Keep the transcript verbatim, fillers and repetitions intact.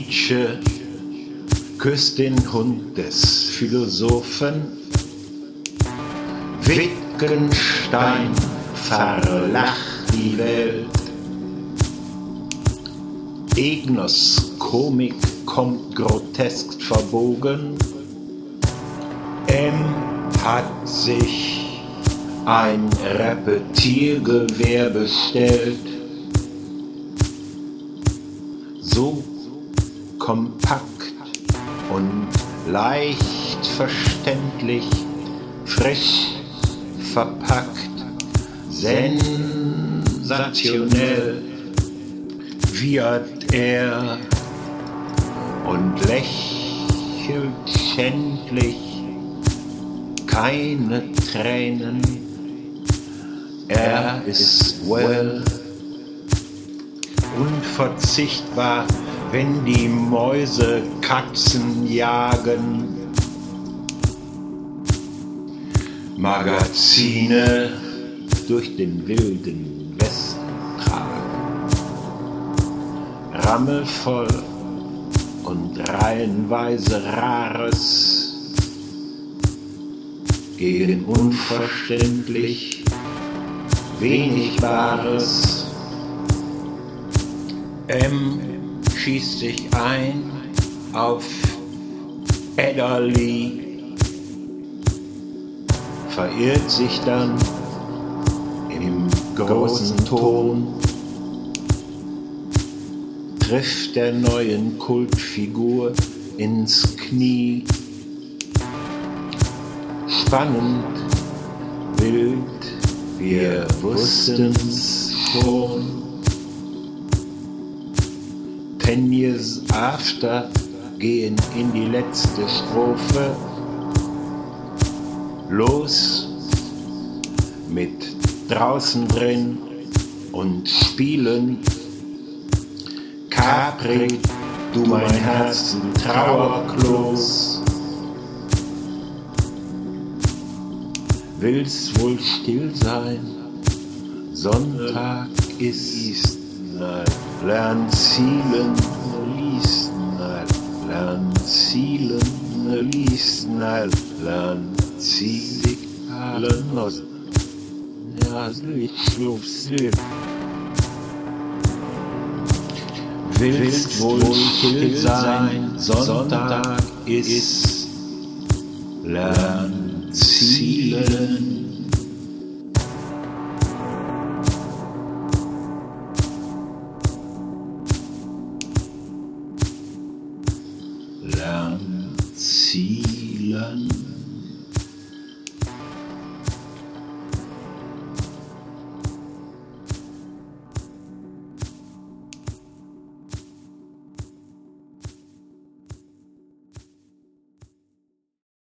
Nietzsche küsst den Hund des Philosophen. Wittgenstein verlacht die Welt. Egners Komik kommt grotesk verbogen. M hat sich ein Repetiergewehr bestellt. So kompakt und leicht verständlich, frisch verpackt, sensationell wiehert er und lächelt schändlich, keine Tränen, er ist well, unverzichtbar, wenn die Mäuse Katzen jagen. Magazine durch den wilden Westen tragen. Rammelvoll und reihenweise Rares gehen unverständlich, wenig Wahres. M schießt sich ein auf Adderley, verirrt sich dann im großen Ton, trifft der neuen Kultfigur ins Knie. Spannend, wild, wir wussten's schon. Ten years after gehen in die letzte Strophe. Los mit draußen drin und spielen. Capri, du mein Herz, Trauerklos. Willst wohl still sein? Sonntag ist, lern zielen, lies, lern zielen, lies, lern zielig, los. Ja, ich schluf's. Willst wohl still sein? Sonntag ist, lern zielen. Lern zielen.